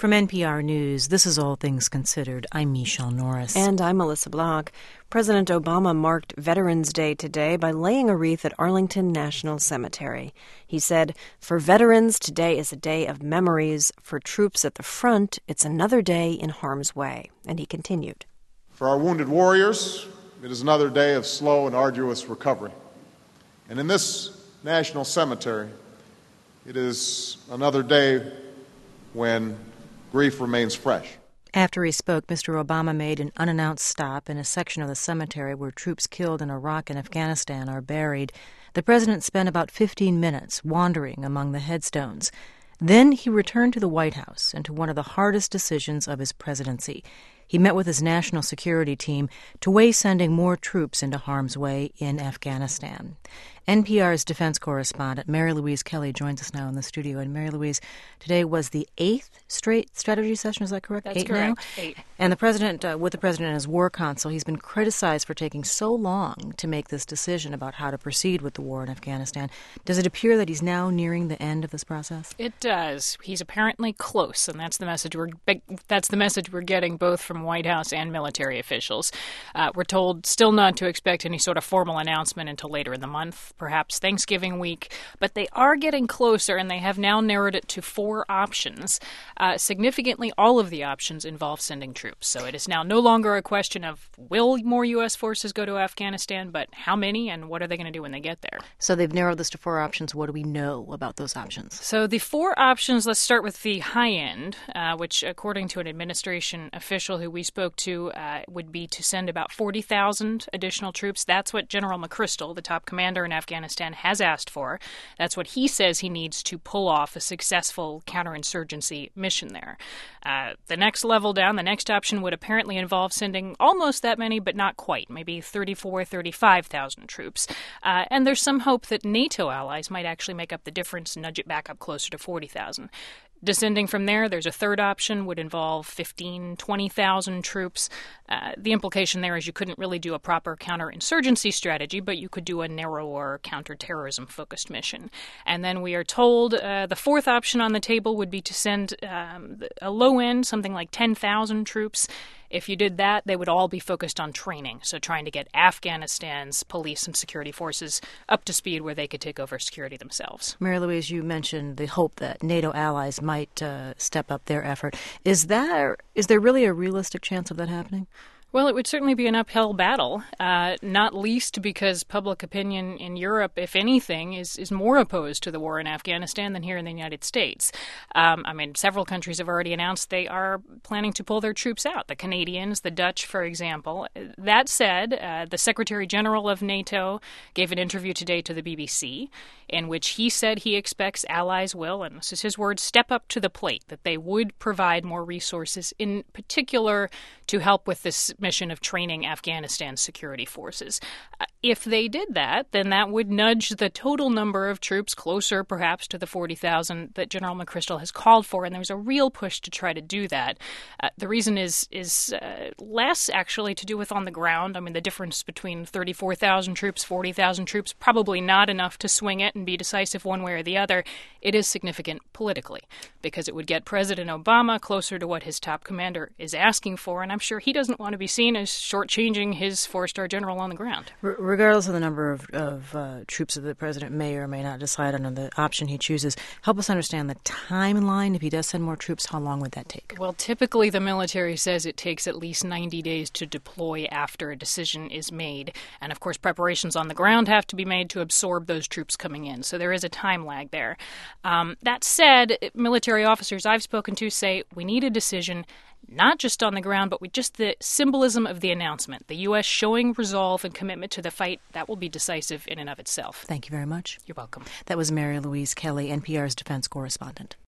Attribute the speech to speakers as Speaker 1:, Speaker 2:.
Speaker 1: From NPR News, this is All Things Considered. I'm Michelle Norris.
Speaker 2: And I'm Melissa Block. President Obama marked Veterans Day today by laying a wreath at Arlington National Cemetery. He said, "For veterans, today is a day of memories. For troops at the front, it's another day in harm's way." And he continued.
Speaker 3: For our wounded warriors, it is another day of slow and arduous recovery. And in this national cemetery, it is another day when grief remains fresh.
Speaker 1: After he spoke, Mr. Obama made an unannounced stop in a section of the cemetery where troops killed in Iraq and Afghanistan are buried. The president spent about 15 minutes wandering among the headstones. Then he returned to the White House and to one of the hardest decisions of his presidency. He met with his national security team to weigh sending more troops into harm's way in Afghanistan. NPR's defense correspondent Mary Louise Kelly joins us now in the studio. And Mary Louise, today was the 8th straight strategy session, is that correct?
Speaker 4: That's correct. 8.
Speaker 1: And the president, with the president and his war council, he's been criticized for taking so long to make this decision about how to proceed with the war in Afghanistan. Does it appear that he's now nearing the end of this process?
Speaker 4: It does. He's apparently close, and that's the message we're getting both from White House and military officials. We're told still not to expect any sort of formal announcement until later in the month, perhaps Thanksgiving week, but they are getting closer, and they have now narrowed it to 4 options. Significantly, all of the options involve sending troops. So it is now no longer a question of will more U.S. forces go to Afghanistan, but how many and what are they going to do when they get there?
Speaker 1: So they've narrowed this to 4 options. What do we know about those options?
Speaker 4: So the 4 options, let's start with the high end, which according to an administration official who we spoke to, would be to send about 40,000 additional troops. That's what General McChrystal, the top commander in Afghanistan, has asked for. That's what he says he needs to pull off a successful counterinsurgency mission there. The next level down, the next option would apparently involve sending almost that many, but not quite, maybe 35,000 troops. And there's some hope that NATO allies might actually make up the difference and nudge it back up closer to 40,000. Descending from there, there's a third option, would involve 20,000 troops. The implication there is you couldn't really do a proper counterinsurgency strategy, but you could do a narrower counterterrorism-focused mission. And then we are told the fourth option on the table would be to send a low end, something like 10,000 troops. If you did that, they would all be focused on training, so trying to get Afghanistan's police and security forces up to speed where they could take over security themselves.
Speaker 1: Mary Louise, you mentioned the hope that NATO allies might step up their effort. Is there really a realistic chance of that happening?
Speaker 4: Well, it would certainly be an uphill battle, not least because public opinion in Europe, if anything, is more opposed to the war in Afghanistan than here in the United States. Several countries have already announced they are planning to pull their troops out. The Canadians, the Dutch, for example. That said, the Secretary General of NATO gave an interview today to the BBC in which he said he expects allies will, and this is his words, step up to the plate, that they would provide more resources, in particular to help with this mission of training Afghanistan's security forces. If they did that, then that would nudge the total number of troops closer, perhaps, to the 40,000 that General McChrystal has called for, and there's a real push to try to do that. The reason is less, actually, to do with on the ground. I mean, the difference between 34,000 troops, 40,000 troops, probably not enough to swing it and be decisive one way or the other. It is significant politically, because it would get President Obama closer to what his top commander is asking for, and I'm sure he doesn't want to be seen as shortchanging his 4-star general on the ground.
Speaker 1: Regardless of the number of troops that the president may or may not decide on the option he chooses, help us understand the timeline. If he does send more troops, how long would that take?
Speaker 4: Well, typically the military says it takes at least 90 days to deploy after a decision is made. And of course, preparations on the ground have to be made to absorb those troops coming in. So there is a time lag there. That said, military officers I've spoken to say we need a decision not just on the ground, but with just the symbolism of the announcement. The U.S. showing resolve and commitment to the fight, that will be decisive in and of itself.
Speaker 1: Thank you very much.
Speaker 4: You're welcome.
Speaker 1: That was Mary Louise Kelly, NPR's defense correspondent.